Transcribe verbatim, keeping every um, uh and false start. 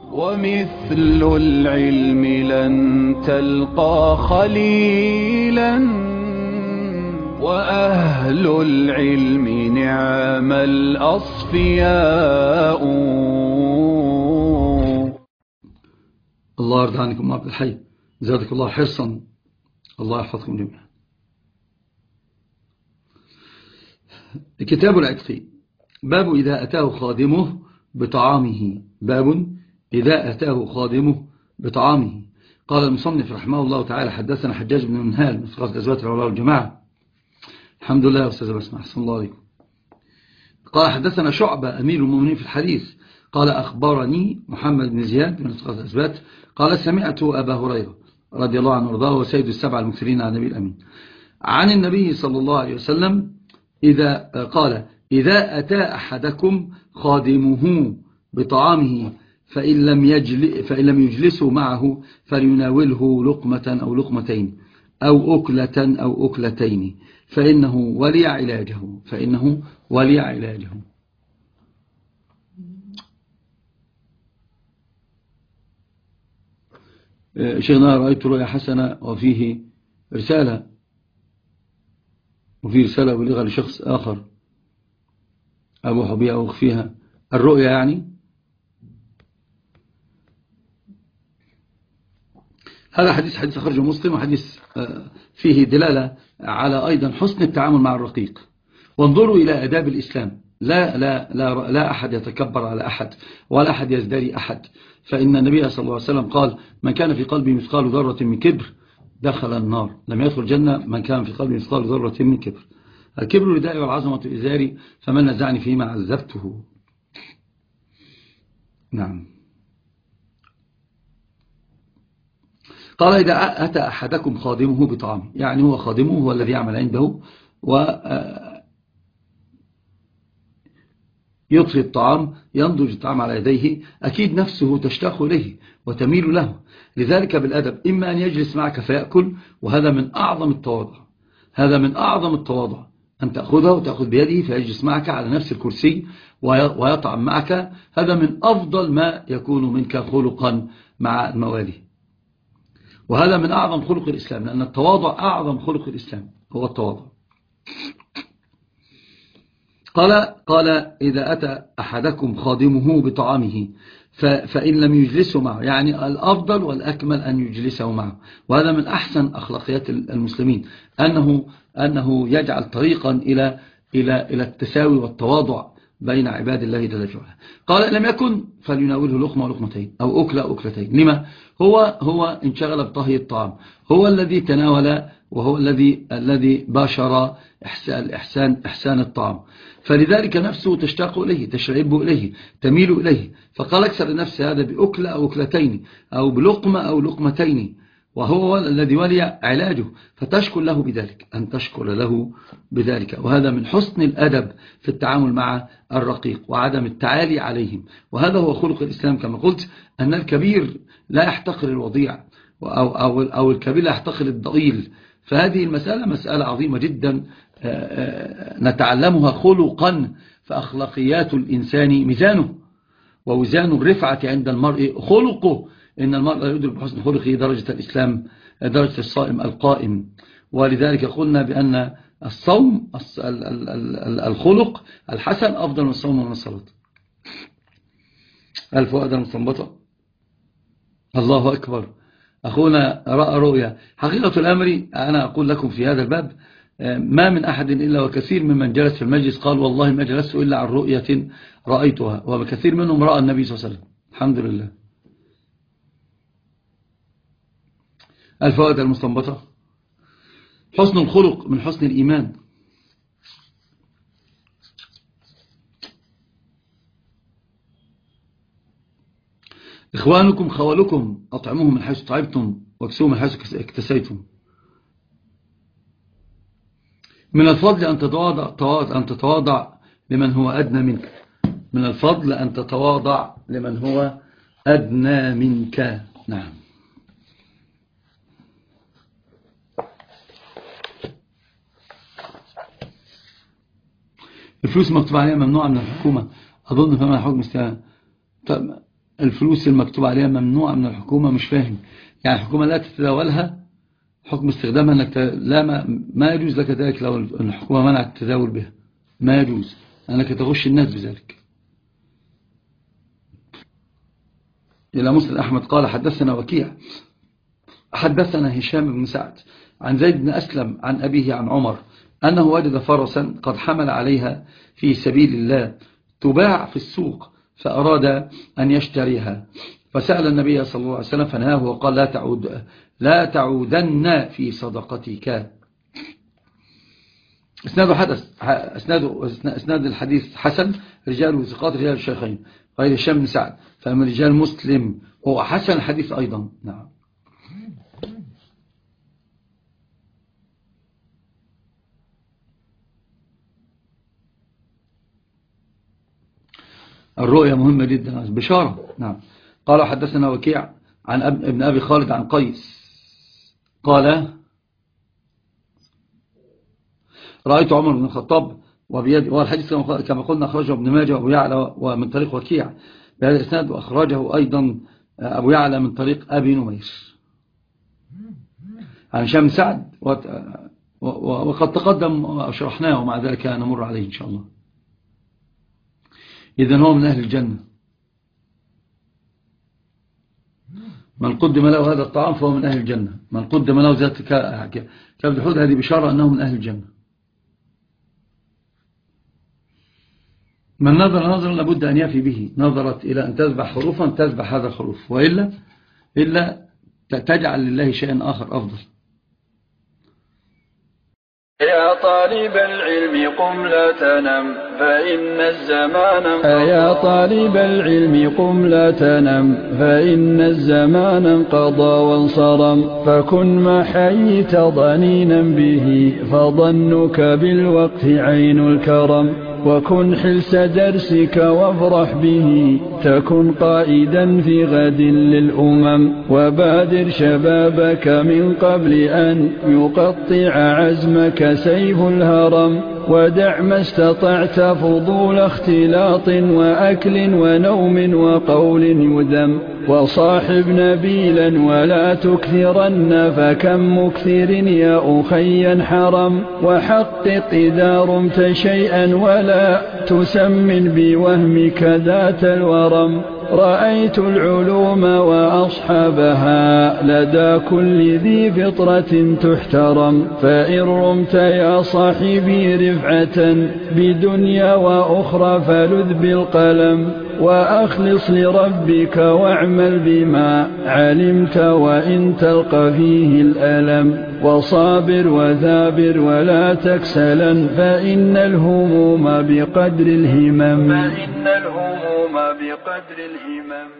ومثل العلم لن تلقى خليلا وأهل العلم نعم الأصفياء. الله يرضى عنكم عبد الحي، زادك الله حرصا، الله يحفظكم جميعا. كتاب العتق، باب إذا أتاه خادمه بطعامه. باب إذا أتاه خادمه بطعامه. قال المصنف رحمه الله تعالى: حدثنا حجاج بن منهال من ثقات أزواج العلماء والجماعة. الحمد لله يا أستاذ بسمع، أحسن الله عليكم. قال حدثنا شعبة أمير المؤمنين في الحديث قال أخبرني محمد بن زياد من ثقات أزواج قال سمعت أبا هريرة رضي الله عنه وارضاه وسيد السبع المكثرين عن النبي الأمين عن النبي صلى الله عليه وسلم إذا قال: إذا أتى أحدكم خادمه بطعامه فإن لم, يجل فإن لم يجلسوا معه فليناوله لقمة أو لقمتين أو أكلة أو أكلتين فإنه ولي علاجه فإنه ولي علاجه. شيخنا رأيت رؤيا حسنة وفيه رسالة وفيه رسالة بلغة لشخص آخر أبو حبيها أو أخفيها الرؤيا يعني. هذا حديث حديث أخرجه مسلم، وحديث فيه دلالة على أيضا حسن التعامل مع الرقيق. وانظروا إلى آداب الإسلام، لا, لا, لا, لا أحد يتكبر على أحد ولا أحد يزدري أحد، فإن النبي صلى الله عليه وسلم قال: من كان في قلبه مثقال ذرة من كبر دخل النار، لم يدخل الجنة من كان في قلبه مثقال ذرة من كبر. الكبر ردائي والعظمة إزاري فمن نزعني فيما عذبته. نعم. قال: إذا أتى أحدكم خادمه بطعامه، يعني هو خادمه هو الذي يعمل عنده ويطفي الطعام، ينضج الطعام على يديه، أكيد نفسه تشتاق إليه وتميل له، لذلك بالأدب إما أن يجلس معك فيأكل، وهذا من أعظم التواضع، هذا من أعظم التواضع أن تأخذه وتأخذ بيده فيجلس معك على نفس الكرسي ويطعم معك، هذا من أفضل ما يكون منك خلقا مع الموالي، وهذا من أعظم خلق الإسلام، لأن التواضع أعظم خلق الإسلام هو التواضع. قال قال إذا أتى أحدكم خادمه بطعامه فإن لم يجلسه معه، يعني الأفضل والأكمل أن يجلسه معه، وهذا من أحسن أخلاقيات المسلمين أنه أنه يجعل طريقا إلى إلى إلى التساوي والتواضع بين عباد الله جل جلاله. قال: لم يكن فليناوله لقمة ولقمتين أو أكلة أكلتين. لما؟ هو هو انشغل بطهي الطعام، هو الذي تناول وهو الذي الذي باشر إحسان إحسان إحسان الطعام، فلذلك نفسه تشتاق إليه، تشرب إليه، تميل إليه، فقال: اكسر النفس هذا بأكلة أو أكلتين أو بلقمة أو لقمتين، وهو الذي ولي علاجه، فتشكر له بذلك، أن تشكر له بذلك. وهذا من حسن الأدب في التعامل مع الرقيق وعدم التعالي عليهم، وهذا هو خلق الإسلام كما قلت، أن الكبير لا يحتقر الوضيع أو, أو, أو الكبير لا يحتقر الضئيل، فهذه المسألة مسألة عظيمة جدا نتعلمها خلقا، فأخلاقيات الإنسان ميزانه، ووزان الرفعة عند المرء خلقه، إن المرء لا يدرك بحسن خلقه درجة الإسلام درجة الصائم القائم. ولذلك قلنا بأن الصوم الخلق الحسن أفضل من الصوم ومن الصلاة. الفؤاد المستنبطة. الله أكبر، أخونا رأى رؤيا. حقيقة الأمر أنا أقول لكم في هذا الباب ما من أحد إلا وكثير ممن جلس في المجلس قال: والله ما جلست إلا عن رؤية رأيتها، وكثير منهم رأى النبي صلى الله عليه وسلم. الحمد لله. الفوائد المستنبطة. حسن الخلق من حسن الإيمان. إخوانكم خوالكم أطعموهم من حيث طعبتم واكسوهم من حيث اكتسيتم. من الفضل أن تتواضع أن تتواضع لمن هو أدنى منك. من الفضل أن تتواضع لمن هو أدنى منك. نعم. الفلوس مكتوب عليها ممنوعة من الحكومة، أظن فما حكم استهان. الفلوس المكتوب عليها ممنوعة من الحكومة، مش فاهم يعني الحكومة لا تتداولها، حكم استخدامها انك لا ما, ما يجوز لك ذلك لو الحكومة منعت التداول بها، ما يجوز انك تغش الناس بذلك. إلى مسند أحمد قال حدثنا وكيع حدثنا هشام بن سعد عن زيد بن أسلم عن أبيه عن عمر أنه وجد فرسا قد حمل عليها في سبيل الله تباع في السوق، فأراد أن يشتريها، فسأل النبي صلى الله عليه وسلم فنهاه وقال لا تعود لا تعودن في صدقتك. اسناد حدث اسناد اسناد الحديث حسن، رجال ثقات رجال الشيخين غير هشام بن سعد، فمن رجال مسلم وهو حسن الحديث أيضا. نعم. الرؤية مهمة جدا، بشارة. نعم. قال حدثنا وكيع عن ابن أبي خالد عن قيس قال رأيت عمر بن الخطاب وبيد، والحديث كما قلنا أخرجه ابن ماجه وأبو يعلى ومن طريق وكيع بهذا الإسناد، وأخرجه أيضا أبو يعلى من طريق أبي نمير عن هشام بن سعد، وقد تقدم وشرحناه ومع ذلك نمر عليه إن شاء الله. إذن هو من أهل الجنة، من قدم له هذا الطعام فهو من أهل الجنة، من قدم له ذات كبد حوت هذه بشارة أنه من أهل الجنة. من نظر نظرا لابد أن يفي به، نظرت إلى أن تذبح خروفا تذبح هذا الخروف، وإلا إلا تجعل لله شيئا آخر أفضل. يا طالب العلم قم لا تنم فإن الزمان انقضى. يا طالب العلم قم لا تنم فإن الزمان انقضى وانصرم، فكن ما حييت ضنينا به فظنك بالوقت عين الكرم، وكن حلس درسك وافرح به تكن قائدا في غد للأمم، وبادر شبابك من قبل أن يقطع عزمك سيف الهرم، ودع ما استطعت فضول اختلاط وأكل ونوم وقول يذم، وصاحب نبيلا ولا تكثرن فكم مكثر يا أخي حرم، وحقق إذا رمت شيئا ولا تسمن بوهمك ذات الورم، رأيت العلوم وأصحابها لدى كل ذي فطرة تحترم، فإن رمت يا صاحبي رفعة بدنيا وأخرى فلذ بالقلم، وأخلص لربك واعمل بما علمت وإن تلقى فيه الألم، وصابر وثابر ولا تكسلا فإن الهموم بقدر الهمم. فإن الهموم بقدر الهمم.